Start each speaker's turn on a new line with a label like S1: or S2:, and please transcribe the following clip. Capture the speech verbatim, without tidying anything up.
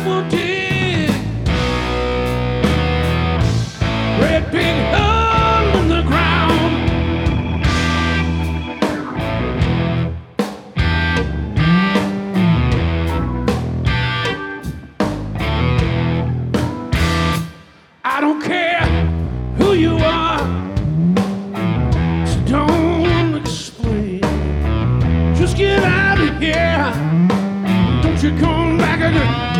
S1: will dig great big hole in the ground. I don't care who you are, so don't explain. Just get out of here. Don't you come back again.